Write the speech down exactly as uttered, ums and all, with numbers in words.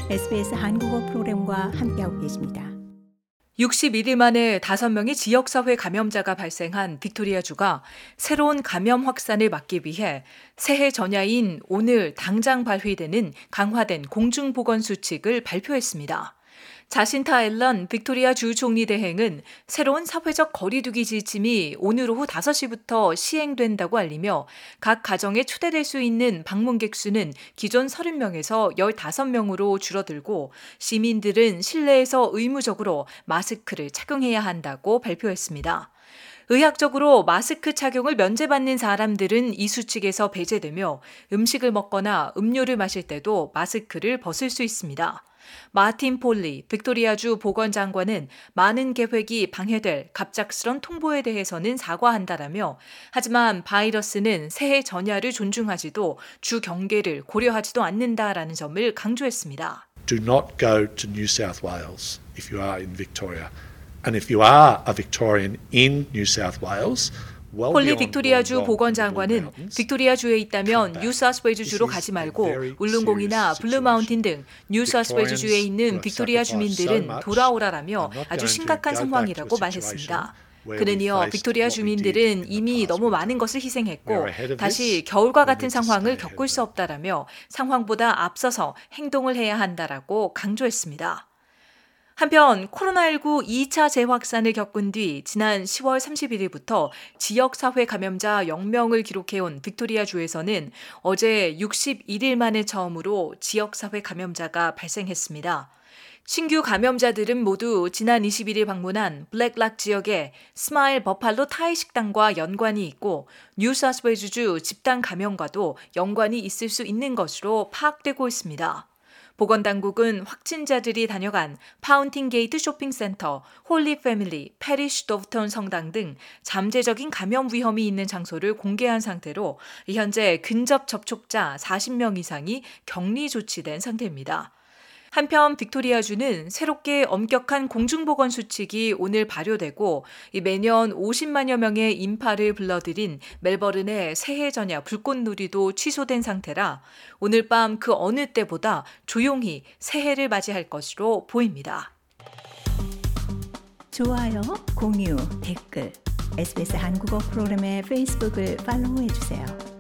에스비에스 한국어 프로그램과 함께하고 계십니다. 육십일 일 만에 다섯 명의 지역사회 감염자가 발생한 빅토리아주가 새로운 감염 확산을 막기 위해 새해 전야인 오늘 당장 발휘되는 강화된 공중보건수칙을 발표했습니다. 자신타 앨런 빅토리아 주 총리 대행은 새로운 사회적 거리두기 지침이 오늘 오후 다섯 시부터 시행된다고 알리며 각 가정에 초대될 수 있는 방문객 수는 기존 서른 명에서 열다섯 명으로 줄어들고 시민들은 실내에서 의무적으로 마스크를 착용해야 한다고 발표했습니다. 의학적으로 마스크 착용을 면제받는 사람들은 이 수칙에서 배제되며 음식을 먹거나 음료를 마실 때도 마스크를 벗을 수 있습니다. 마틴 폴리 빅토리아주 보건장관은 많은 계획이 방해될 갑작스런 통보에 대해서는 사과한다라며 하지만 바이러스는 새해 전야를 존중하지도 주 경계를 고려하지도 않는다라는 점을 강조했습니다. Do not go to New South Wales if you are in Victoria. And if you are a Victorian in New South Wales, 폴리 빅토리아주 보건장관은 빅토리아주에 있다면 뉴사우스웨일즈주로 가지 말고 울룬공이나 블루마운틴 등 뉴사우스웨일즈주에 있는 빅토리아 주민들은 돌아오라라며 아주 심각한 상황이라고 말했습니다. 그는 이어 빅토리아 주민들은 이미 너무 많은 것을 희생했고 다시 겨울과 같은 상황을 겪을 수 없다라며 상황보다 앞서서 행동을 해야 한다라고 강조했습니다. 한편 코로나십구 이 차 재확산을 겪은 뒤 지난 시월 삼십일일부터 지역사회 감염자 영 명을 기록해온 빅토리아주에서는 어제 육십일 일 만에 처음으로 지역사회 감염자가 발생했습니다. 신규 감염자들은 모두 지난 이십일 일 방문한 블랙락 지역의 스마일 버팔로 타이 식당과 연관이 있고 뉴사우스웨일즈주 집단 감염과도 연관이 있을 수 있는 것으로 파악되고 있습니다. 보건당국은 확진자들이 다녀간 파운틴 게이트 쇼핑센터, 홀리 패밀리, 패리쉬 도프턴 성당 등 잠재적인 감염 위험이 있는 장소를 공개한 상태로 현재 근접 접촉자 사십 명 이상이 격리 조치된 상태입니다. 한편 빅토리아주는 새롭게 엄격한 공중보건 수칙이 오늘 발효되고 매년 오십만여 명의 인파를 불러들인 멜버른의 새해 전야 불꽃놀이도 취소된 상태라 오늘 밤 그 어느 때보다 조용히 새해를 맞이할 것으로 보입니다. 좋아요, 공유, 댓글, 에스비에스 한국어 프로그램의 페이스북을 팔로우해주세요.